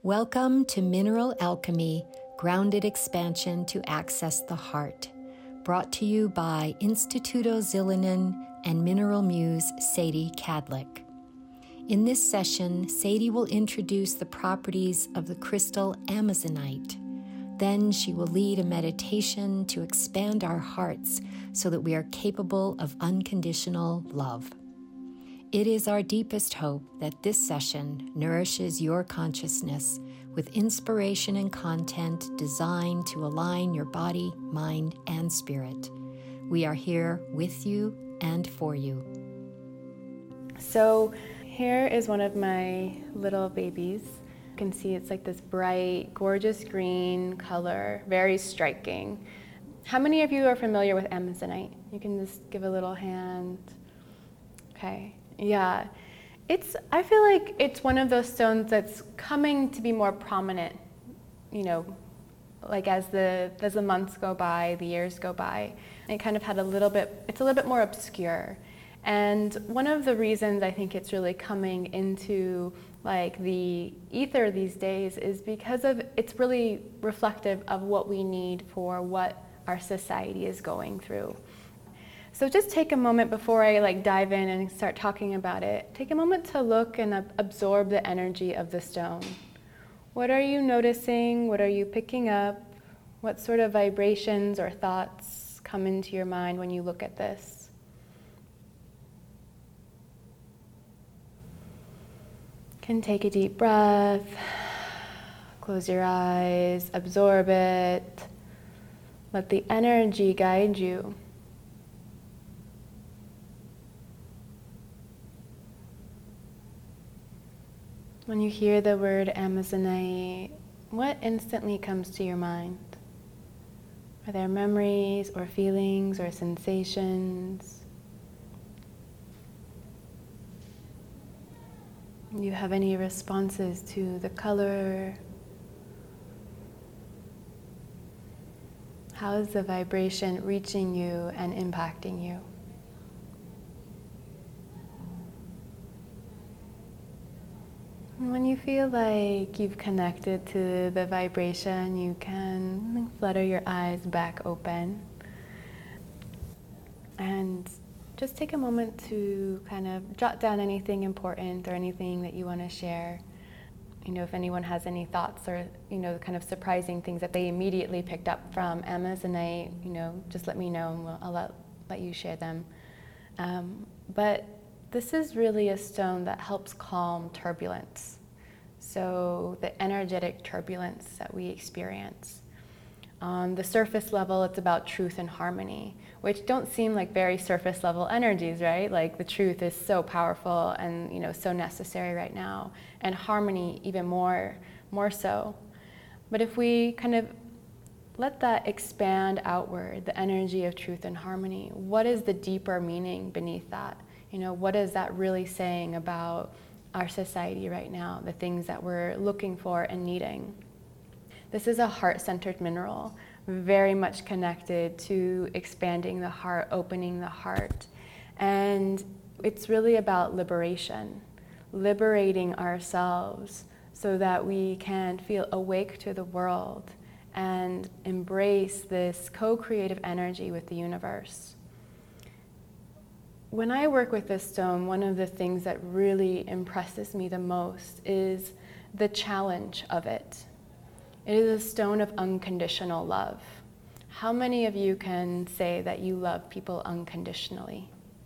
Welcome to Mineral Alchemy, Grounded Expansion to Access the Heart, brought to you by Instituto Zillinen and Mineral Muse Sadie Cadlick. In this session, Sadie will introduce the properties of the crystal Amazonite. Then she will lead a meditation to expand our hearts so that we are capable of unconditional love. It is our deepest hope that this session nourishes your consciousness with inspiration and content designed to align your body, mind, and spirit. We are here with you and for you. So here is one of my little babies. You can see it's like this bright, gorgeous green color, very striking. How many of you are familiar with Amazonite? You can just give a little hand. Okay. Yeah, I feel like it's one of those stones that's coming to be more prominent, like as the months go by, the years go by. It kind of it's a little bit more obscure. And one of the reasons I think it's really coming into like the ether these days is because it's really reflective of what we need for what our society is going through. So just take a moment before I dive in and start talking about it. Take a moment to look and absorb the energy of the stone. What are you noticing? What are you picking up? What sort of vibrations or thoughts come into your mind when you look at this? You can take a deep breath, close your eyes, absorb it. Let the energy guide you. When you hear the word Amazonite, what instantly comes to your mind? Are there memories or feelings or sensations? Do you have any responses to the color? How is the vibration reaching you and impacting you? When you feel like you've connected to the vibration, you can flutter your eyes back open. And just take a moment to kind of jot down anything important or anything that you want to share. If anyone has any thoughts or, kind of surprising things that they immediately picked up from Amazonite, just let me know and I'll let you share them. But this is really a stone that helps calm turbulence. So the energetic turbulence that we experience. On the surface level, it's about truth and harmony, which don't seem like very surface level energies, right? Like the truth is so powerful and so necessary right now, and harmony even more so. But if we kind of let that expand outward, the energy of truth and harmony, what is the deeper meaning beneath that? What is that really saying about our society right now, the things that we're looking for and needing? This is a heart-centered mineral, very much connected to expanding the heart, opening the heart. And it's really about liberation, liberating ourselves so that we can feel awake to the world and embrace this co-creative energy with the universe. When I work with this stone, one of the things that really impresses me the most is the challenge of it. It is a stone of unconditional love. How many of you can say that you love people unconditionally?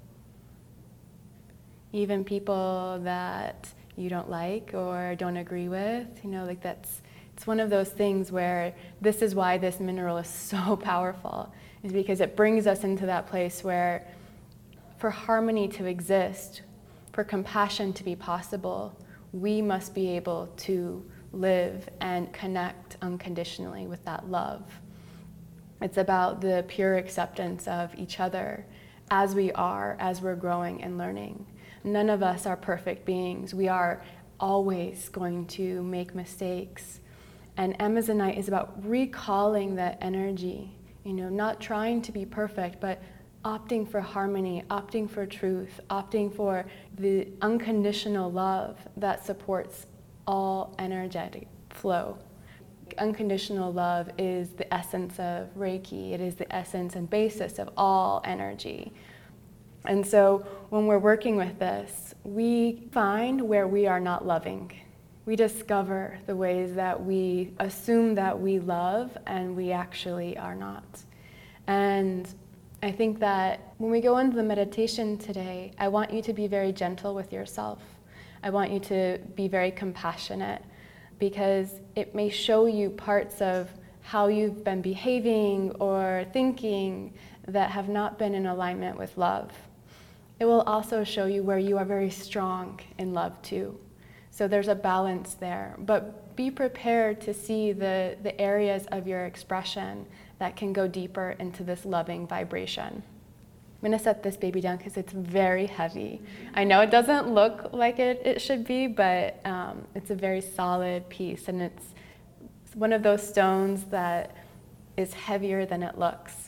Even people that you don't like or don't agree with, it's one of those things where this is why this mineral is so powerful, is because it brings us into that place where for harmony to exist, for compassion to be possible, we must be able to live and connect unconditionally with that love. It's about the pure acceptance of each other as we are, as we're growing and learning. None of us are perfect beings. We are always going to make mistakes. And Amazonite is about recalling that energy, not trying to be perfect, but opting for harmony, opting for truth, opting for the unconditional love that supports all energetic flow. Unconditional love is the essence of Reiki. It is the essence and basis of all energy. And so when we're working with this, we find where we are not loving. We discover the ways that we assume that we love and we actually are not. And I think that when we go into the meditation today, I want you to be very gentle with yourself. I want you to be very compassionate, because it may show you parts of how you've been behaving or thinking that have not been in alignment with love. It will also show you where you are very strong in love too. So there's a balance there, but be prepared to see the areas of your expression that can go deeper into this loving vibration. I'm going to set this baby down because it's very heavy. I know it doesn't look like it should be, but it's a very solid piece, and it's one of those stones that is heavier than it looks.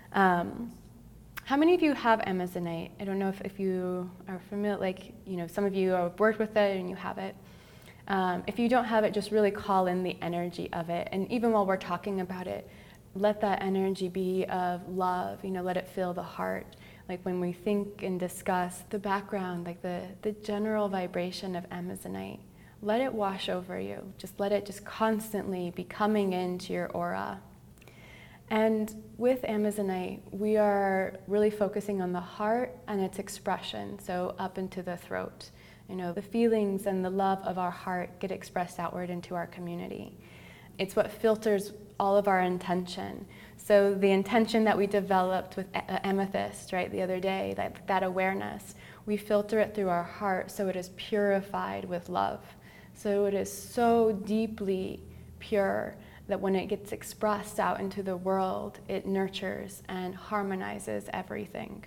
How many of you have Amazonite? I don't know if you are familiar, some of you have worked with it and you have it. If you don't have it, just really call in the energy of it. And even while we're talking about it, let that energy be of love, let it fill the heart. Like when we think and discuss the background, like the general vibration of Amazonite, let it wash over you. Just let it just constantly be coming into your aura. And with Amazonite, we are really focusing on the heart and its expression, so up into the throat. The feelings and the love of our heart get expressed outward into our community. It's what filters all of our intention. So the intention that we developed with amethyst, right, the other day, that awareness, we filter it through our heart so it is purified with love. So it is so deeply pure that when it gets expressed out into the world, it nurtures and harmonizes everything.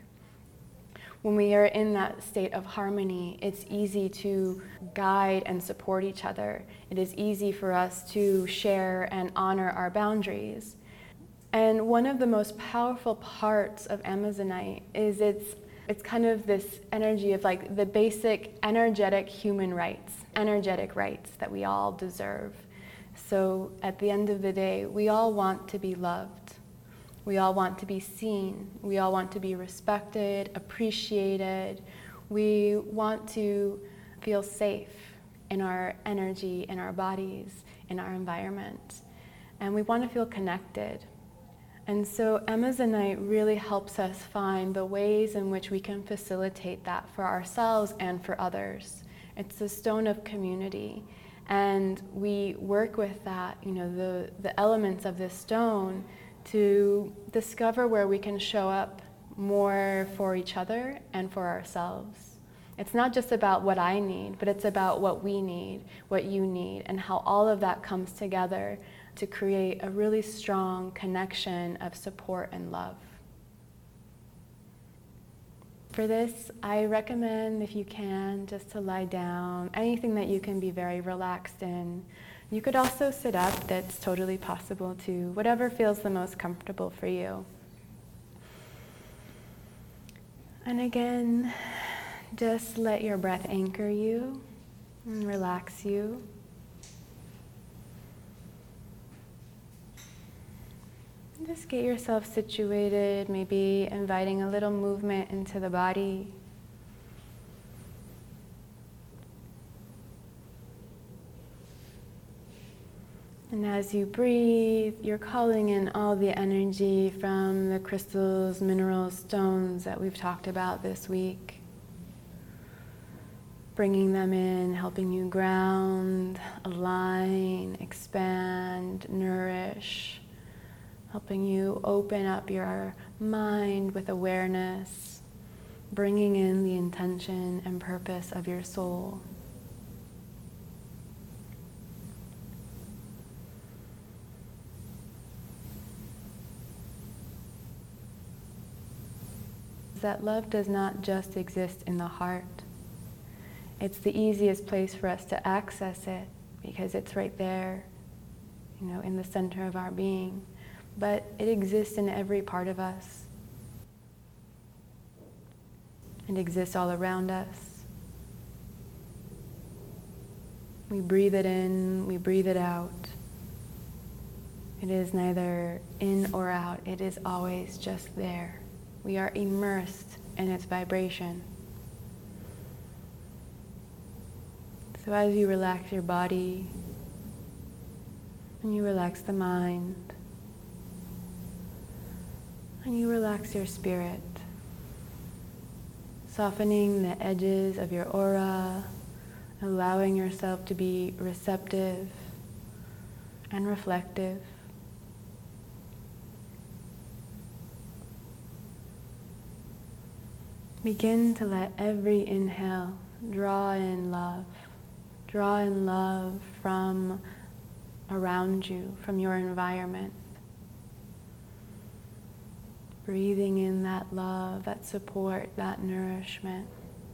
When we are in that state of harmony, it's easy to guide and support each other. It is easy for us to share and honor our boundaries. And one of the most powerful parts of Amazonite is it's kind of this energy of like the basic energetic human rights, energetic rights that we all deserve. So at the end of the day, we all want to be loved. We all want to be seen. We all want to be respected, appreciated. We want to feel safe in our energy, in our bodies, in our environment. And we want to feel connected. And so Amazonite really helps us find the ways in which we can facilitate that for ourselves and for others. It's a stone of community. And we work with that, the elements of this stone to discover where we can show up more for each other and for ourselves. It's not just about what I need, but it's about what we need, what you need, and how all of that comes together to create a really strong connection of support and love. For this, I recommend, if you can, just to lie down, anything that you can be very relaxed in. You could also sit up, that's totally possible too, whatever feels the most comfortable for you. And again, just let your breath anchor you and relax you. And just get yourself situated, maybe inviting a little movement into the body. And as you breathe, you're calling in all the energy from the crystals, minerals, stones that we've talked about this week. Bringing them in, helping you ground, align, expand, nourish. Helping you open up your mind with awareness. Bringing in the intention and purpose of your soul. That love does not just exist in the heart. It's the easiest place for us to access it because it's right there, in the center of our being. But it exists in every part of us. It exists all around us. We breathe it in, we breathe it out. It is neither in or out, it is always just there. We are immersed in its vibration. So as you relax your body, and you relax the mind, and you relax your spirit, softening the edges of your aura, allowing yourself to be receptive and reflective. Begin to let every inhale draw in love from around you, from your environment. Breathing in that love, that support, that nourishment.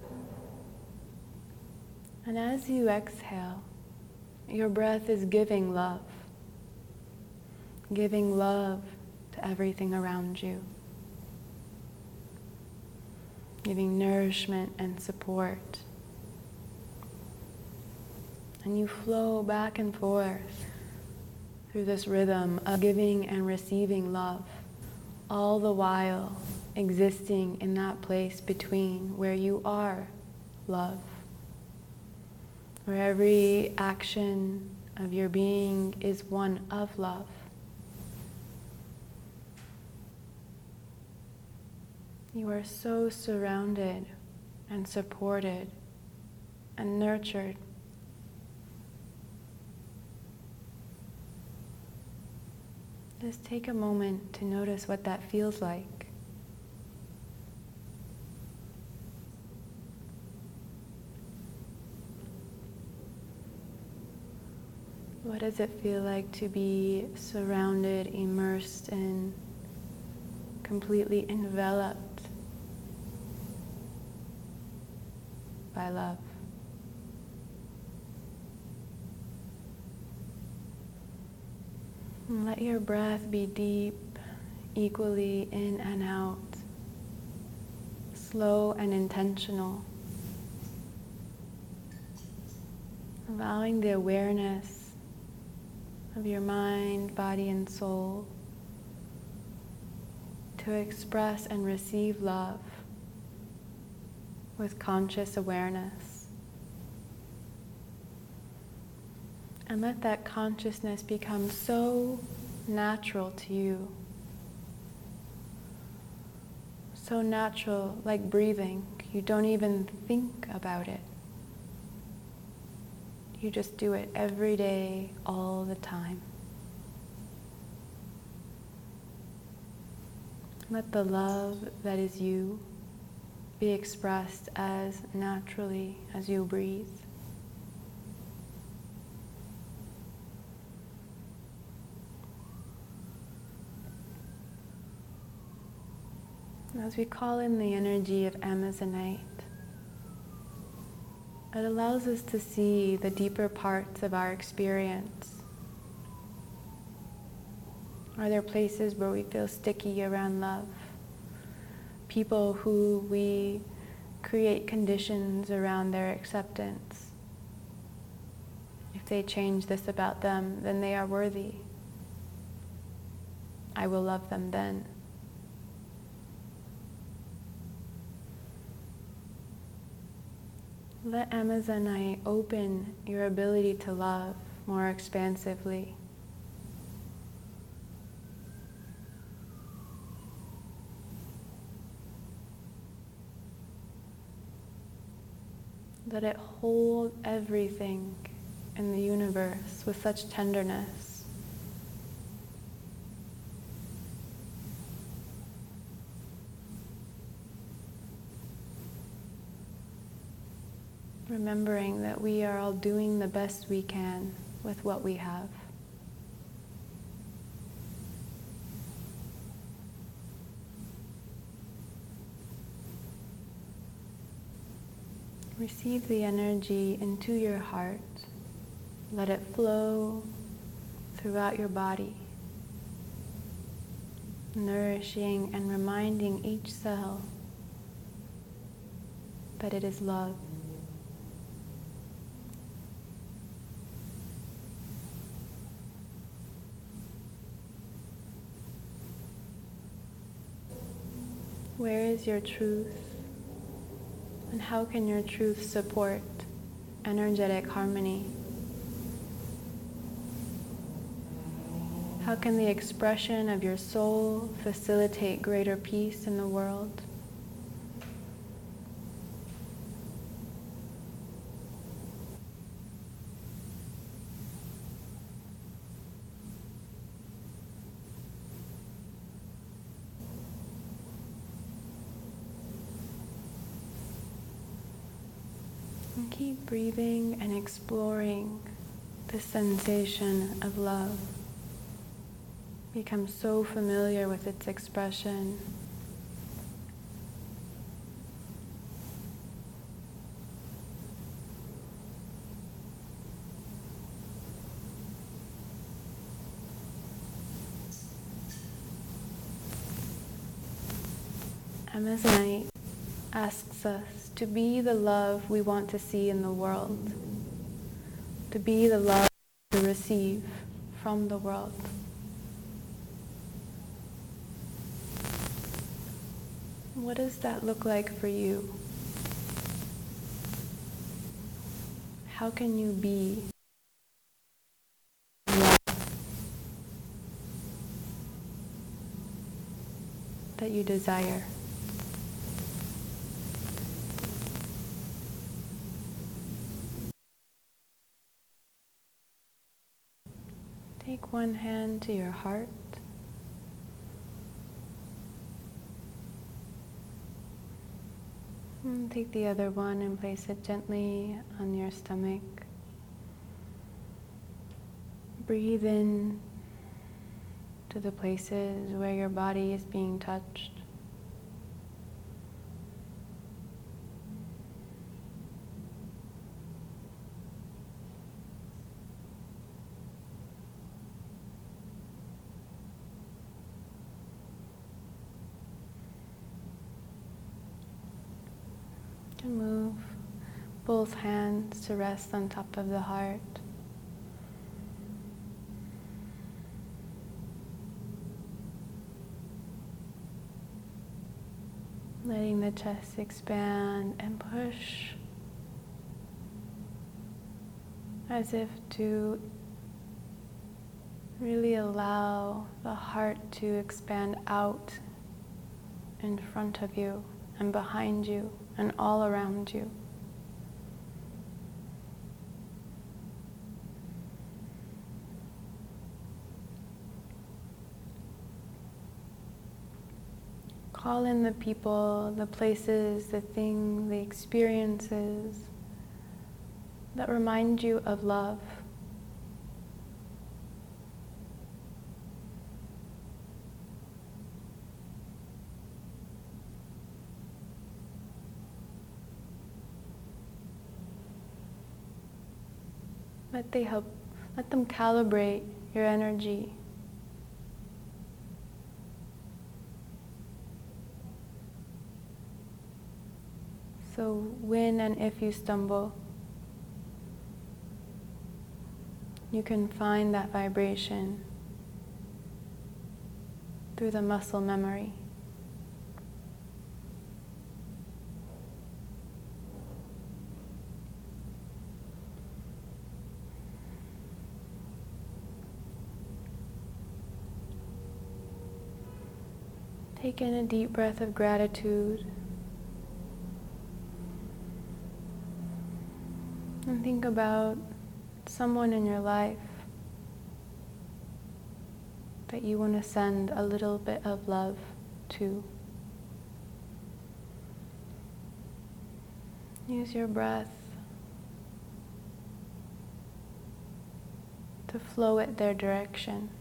And as you exhale, your breath is giving love to everything around you, giving nourishment and support. And you flow back and forth through this rhythm of giving and receiving love, all the while existing in that place between where you are love, where every action of your being is one of love. You are so surrounded and supported and nurtured. Just take a moment to notice what that feels like. What does it feel like to be surrounded, immersed in, completely enveloped by love? And let your breath be deep, equally in and out, slow and intentional. Allowing the awareness of your mind, body, and soul to express and receive love with conscious awareness. And let that consciousness become so natural to you. So natural, like breathing. You don't even think about it. You just do it every day, all the time. Let the love that is you be expressed as naturally as you breathe. As we call in the energy of Amazonite, it allows us to see the deeper parts of our experience. Are there places where we feel sticky around love? People who we create conditions around their acceptance. If they change this about them, then they are worthy. I will love them then. Let Amazonite open your ability to love more expansively. Let it hold everything in the universe with such tenderness. Remembering that we are all doing the best we can with what we have. Receive the energy into your heart. Let it flow throughout your body, nourishing and reminding each cell that it is love. Where is your truth? And how can your truth support energetic harmony? How can the expression of your soul facilitate greater peace in the world? And keep breathing and exploring the sensation of love. Become so familiar with its expression. Amazonite asks us to be the love we want to see in the world, to be the love to receive from the world. What does that look like for you? How can you be love that you desire? Take one hand to your heart. And take the other one and place it gently on your stomach. Breathe in to the places where your body is being touched. And move both hands to rest on top of the heart. Letting the chest expand and push as if to really allow the heart to expand out in front of you and behind you and all around you. Call in the people, the places, the things, the experiences that remind you of love. Let them calibrate your energy. So when and if you stumble, you can find that vibration through the muscle memory. Take in a deep breath of gratitude. And think about someone in your life that you want to send a little bit of love to. Use your breath to flow it their direction.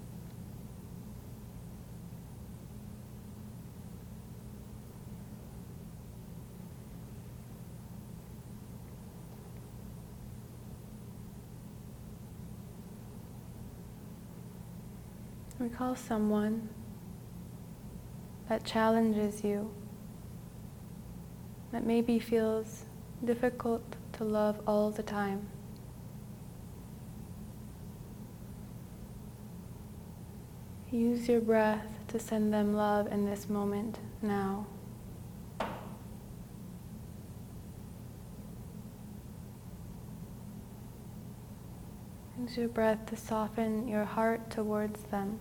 Recall someone that challenges you, that maybe feels difficult to love all the time. Use your breath to send them love in this moment now. Use your breath to soften your heart towards them.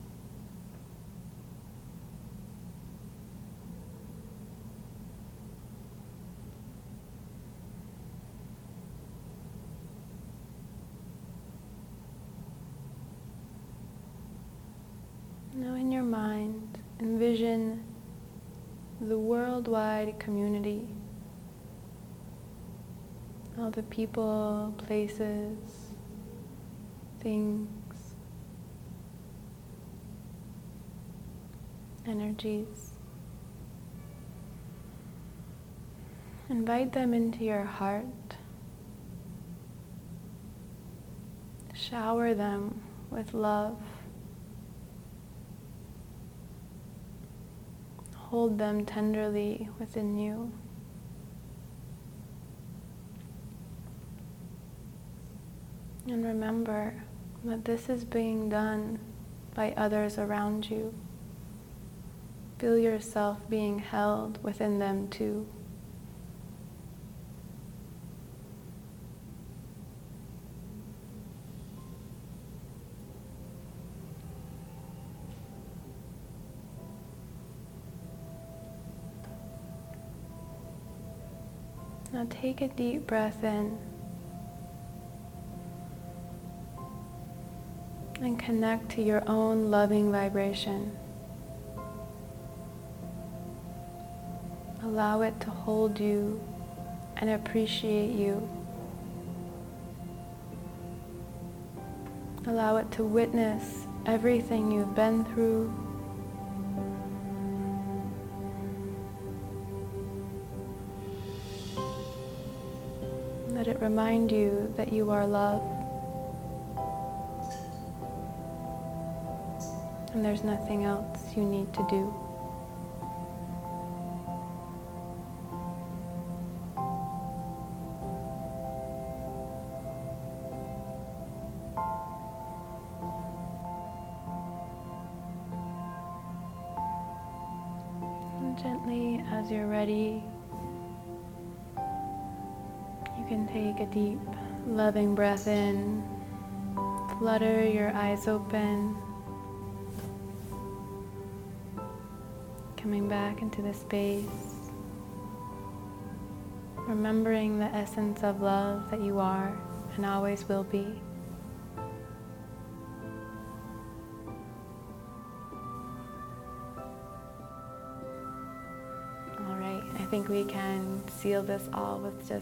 Now in your mind, envision the worldwide community, all the people, places, things, energies. Invite them into your heart. Shower them with love. Hold them tenderly within you. And remember that this is being done by others around you. Feel yourself being held within them too. Now take a deep breath in and connect to your own loving vibration. Allow it to hold you and appreciate you. Allow it to witness everything you've been through. Let it remind you that you are loved and there's nothing else you need to do. And gently, as you're ready, you can take a deep, loving breath in, flutter your eyes open, coming back into the space, remembering the essence of love that you are and always will be. I think we can seal this all with just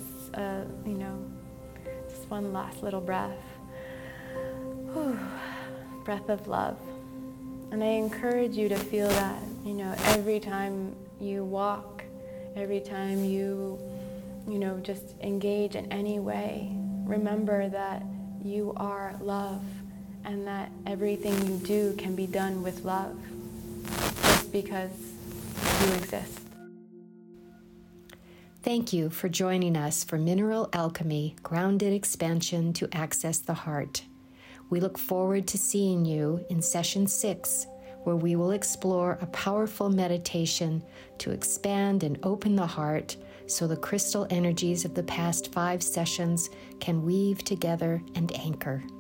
just one last little breath. Whew. Breath of love. And I encourage you to feel that, every time you walk, every time you, just engage in any way, remember that you are love and that everything you do can be done with love just because you exist. Thank you for joining us for Mineral Alchemy, Grounded Expansion to Access the Heart. We look forward to seeing you in Session 6, where we will explore a powerful meditation to expand and open the heart so the crystal energies of the past 5 sessions can weave together and anchor.